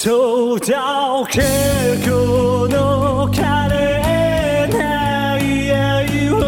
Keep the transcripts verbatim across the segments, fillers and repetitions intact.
届けこの枯れない愛を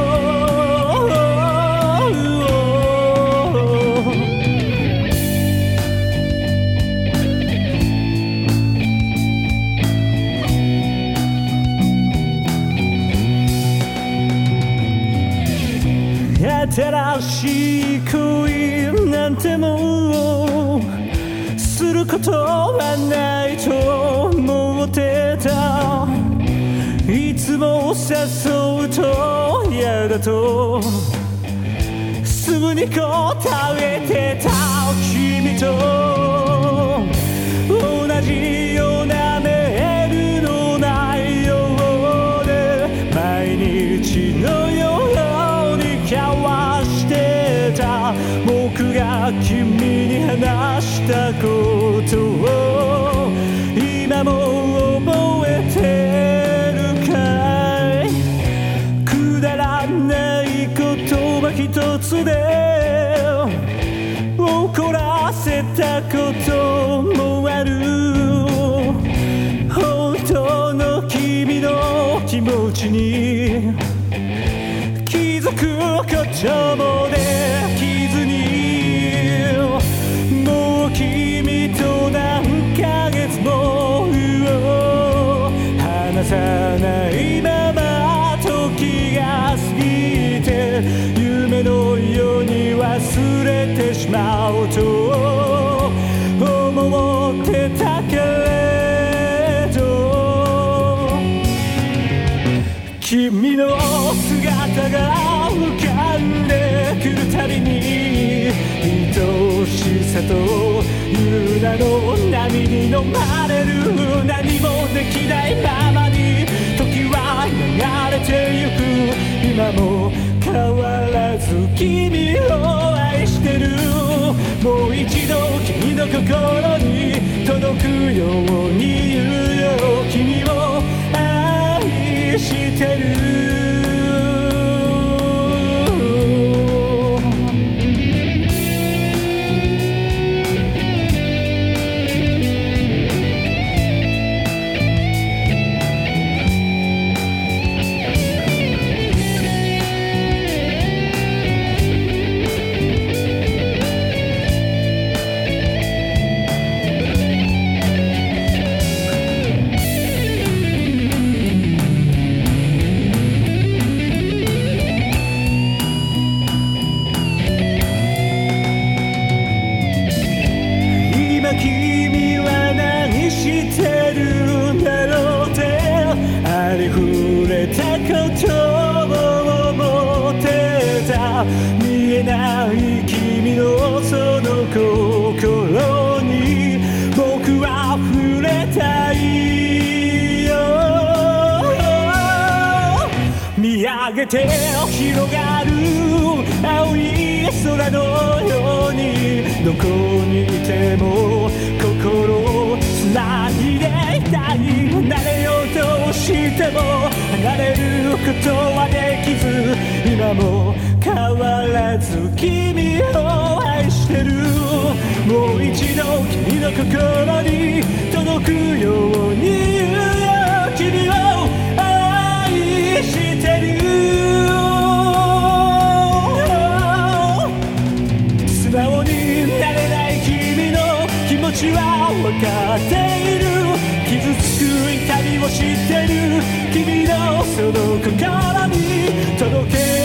新しい恋なんてもうすることはないと思ってた。いつも誘うと嫌だとすぐに答えてた。君と同じようなメールの内容で毎日のように交わしてた。僕が君に話したことを今も覚えてるかい。くだらない言葉一つで怒らせたこともある。本当の君の気持ちに気づくこともできずに、もう君と何ヶ月も話さないまま時が過ぎて、夢のように忘れてしまうと思ってたけれど、君の姿が浮かんでくるたびに愛しさという名の波に飲まれる。何もできないままに時は流れてゆく。今も変わらず君を愛してる。もう一度君の心に届くように言うよ。君を愛してる。君は何してるんだろうってありふれたことを思ってた。見えない君のその心に僕は触れたいよ。見上げて広がる青い空のように、どこにいても心をつないでいたい。離れようとしても離れることはできず、今も変わらず君を愛してる。もう一度君の心に届くように言うよ。君を愛してる。素直になれない君の気持ちは分かっている。傷つく痛みを知ってる。君のその心に届け